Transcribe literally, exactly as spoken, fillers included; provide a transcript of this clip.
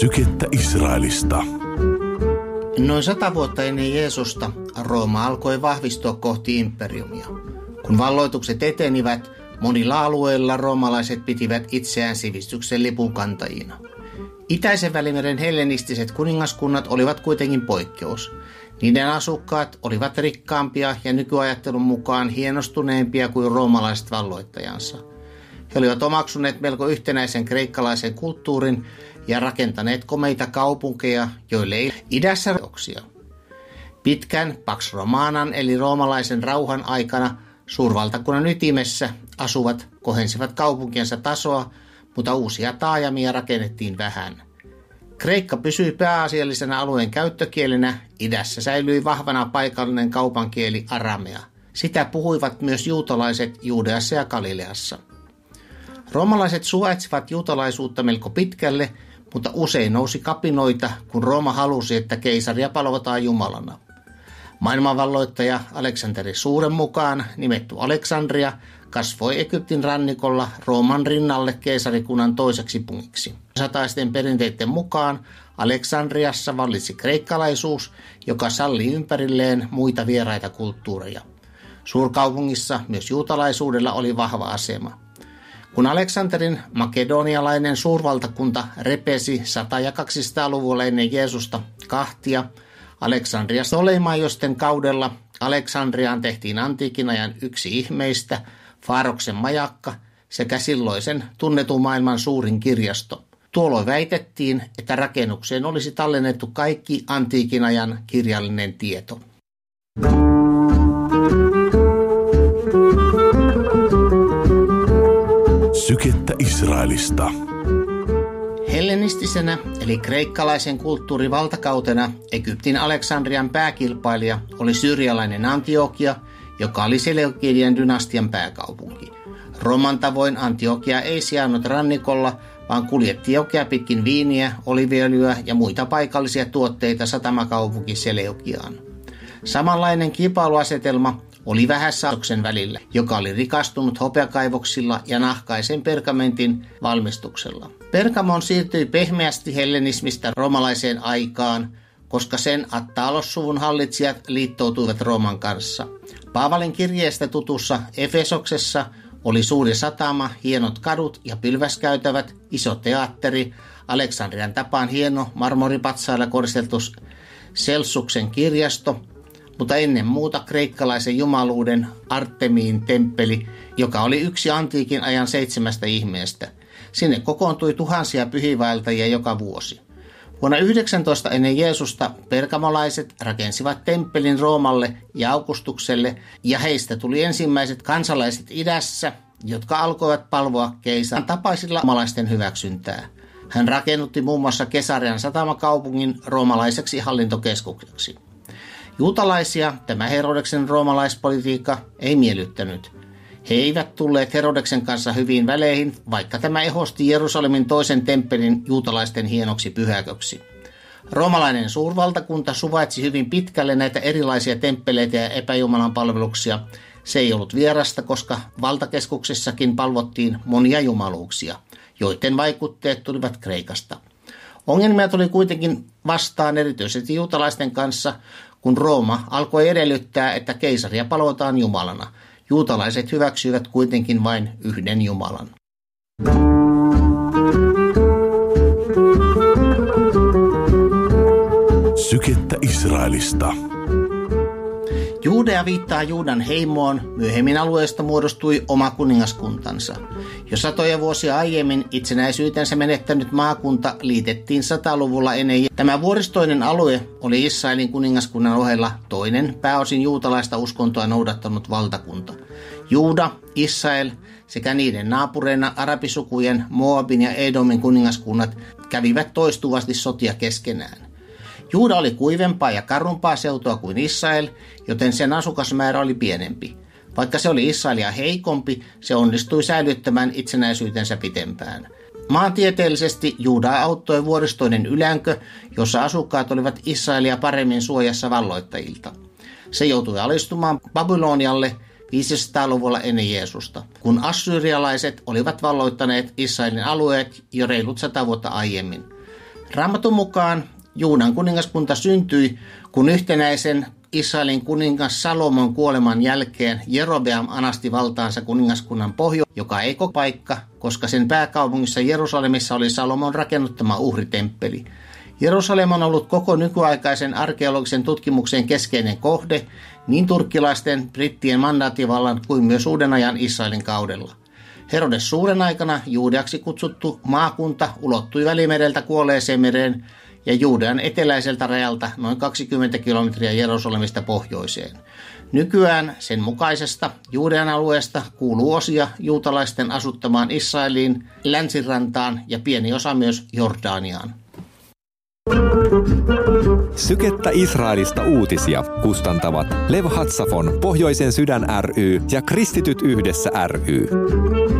Sykettä Israelista. Noin sata vuotta ennen Jeesusta Rooma alkoi vahvistua kohti imperiumia. Kun valloitukset etenivät, monilla alueilla roomalaiset pitivät itseään sivistyksen lipunkantajina. Itäisen Välimeren hellenistiset kuningaskunnat olivat kuitenkin poikkeus. Niiden asukkaat olivat rikkaampia ja nykyajattelun mukaan hienostuneempia kuin roomalaiset valloittajansa. He olivat omaksuneet melko yhtenäisen kreikkalaisen kulttuurin ja rakentaneet komeita kaupunkeja, joille ei idässä roksia. Pitkän Pax Romanan eli roomalaisen rauhan aikana suurvaltakunnan ytimessä asuvat kohensivat kaupunkiensa tasoa, mutta uusia taajamia rakennettiin vähän. Kreikka pysyi pääasiallisena alueen käyttökielenä, idässä säilyi vahvana paikallinen kaupankieli aramea. Sitä puhuivat myös juutalaiset Juudeassa ja Galileassa. Roomalaiset suvaitsivat juutalaisuutta melko pitkälle, mutta usein nousi kapinoita, kun Rooma halusi, että keisaria palvotaan Jumalana. Maailmanvalloittaja Aleksanteri Suuren mukaan nimetty Aleksandria kasvoi Egyptin rannikolla Rooman rinnalle keisarikunnan toiseksi pungiksi. Sataisten perinteiden mukaan Aleksandriassa vallitsi kreikkalaisuus, joka salli ympärilleen muita vieraita kulttuureja. Suurkaupungissa myös juutalaisuudella oli vahva asema. Kun Aleksanterin makedonialainen suurvaltakunta repesi sata- ja kaksisataaluvulla ennen Jeesusta kahtia, Aleksandria Ptolemaijosten kaudella Aleksandriaan tehtiin antiikin ajan yksi ihmeistä, Faaroksen majakka sekä silloisen tunnetun maailman suurin kirjasto. Tuolloin väitettiin, että rakennukseen olisi tallennettu kaikki antiikin ajan kirjallinen tieto. Sykettä Israelista. Hellenistisenä eli kreikkalaisen kulttuurin valtakautena Egyptin Aleksandrian pääkilpailija oli syyrialainen Antiokia, joka oli Seleukidien dynastian pääkaupunki. Roman tavoin Antiokia ei sijainnut rannikolla, vaan kuljetti jokea pitkin viiniä, oliviöljyä ja muita paikallisia tuotteita satamakaupunki Seleukiaan. Samanlainen kilpailuasetelma oli Vähä-Saksoksen välillä, joka oli rikastunut hopeakaivoksilla ja nahkaisen pergamentin valmistuksella. Pergamon siirtyi pehmeästi hellenismistä roomalaiseen aikaan, koska sen Attalos-suvun hallitsijat liittoutuivat Rooman kanssa. Paavalin kirjeestä tutussa Efesoksessa oli suuri satama, hienot kadut ja pylväskäytävät, iso teatteri, Aleksandrian tapaan hieno marmoripatsailla koristeltu Seltsuksen kirjasto, mutta ennen muuta kreikkalaisen jumaluuden Artemiin temppeli, joka oli yksi antiikin ajan seitsemästä ihmeestä. Sinne kokoontui tuhansia pyhiinvaeltajia joka vuosi. Vuonna yhdeksäntoista ennen Jeesusta pergamolaiset rakensivat temppelin Roomalle ja Augustukselle, ja heistä tuli ensimmäiset kansalaiset idässä, jotka alkoivat palvoa keisarin tapaisilla roomalaisten hyväksyntää. Hän rakennutti muun muassa Kesarian satamakaupungin roomalaiseksi hallintokeskukseksi. Juutalaisia tämä Herodeksen roomalaispolitiikka ei miellyttänyt. He eivät tulleet Herodeksen kanssa hyviin väleihin, vaikka tämä ehosti Jerusalemin toisen temppelin juutalaisten hienoksi pyhäköksi. Roomalainen suurvaltakunta suvaitsi hyvin pitkälle näitä erilaisia temppeleitä ja epäjumalan palveluksia. Se ei ollut vierasta, koska valtakeskuksessakin palvottiin monia jumaluuksia, joiden vaikutteet tulivat Kreikasta. Ongelmia tuli kuitenkin vastaan erityisesti juutalaisten kanssa, kun Rooma alkoi edellyttää, että keisaria palvotaan jumalana. Juutalaiset hyväksyivät kuitenkin vain yhden jumalan. Sykettä Israelista. Juudea viittaa Juudan heimoon, myöhemmin alueesta muodostui oma kuningaskuntansa. Jo satoja vuosia aiemmin itsenäisyytensä menettänyt maakunta liitettiin sataluvulla ennen. Tämä vuoristoinen alue oli Israelin kuningaskunnan ohella toinen pääosin juutalaista uskontoa noudattanut valtakunta. Juuda, Israel sekä niiden naapureina arabisukujen, Moabin ja Edomin kuningaskunnat kävivät toistuvasti sotia keskenään. Juuda oli kuivempaa ja karumpaa seutua kuin Israel, joten sen asukasmäärä oli pienempi. Vaikka se oli Israelia heikompi, se onnistui säilyttämään itsenäisyytensä pitempään. Maantieteellisesti Juudaa auttoi vuoristoinen ylänkö, jossa asukkaat olivat Israelia paremmin suojassa valloittajilta. Se joutui alistumaan Babylonialle viisisataaluvulla ennen Jeesusta, kun assyrialaiset olivat valloittaneet Israelin alueet jo reilut sata vuotta aiemmin. Raamatun mukaan Juudan kuningaskunta syntyi, kun yhtenäisen Israelin kuningas Salomon kuoleman jälkeen Jerobeam anasti valtaansa kuningaskunnan pohjo, joka ei koko paikka, koska sen pääkaupungissa Jerusalemissa oli Salomon rakennuttama uhritemppeli. Jerusalem on ollut koko nykyaikaisen arkeologisen tutkimuksen keskeinen kohde niin turkkilaisten, brittien mandaattivallan kuin myös uuden ajan Israelin kaudella. Herodes suuren aikana Juudeaksi kutsuttu maakunta ulottui Välimereltä Kuolleeseen mereen ja Juudean eteläiseltä rajalta noin kaksikymmentä kilometriä Jerusalemista pohjoiseen. Nykyään sen mukaisesta Juudean alueesta kuuluu osia juutalaisten asuttamaan Israeliin, länsirantaan ja pieni osa myös Jordaniaan. Sykettä Israelista uutisia kustantavat Lev Hatsafon Pohjoisen sydän ry ja Kristityt yhdessä ry.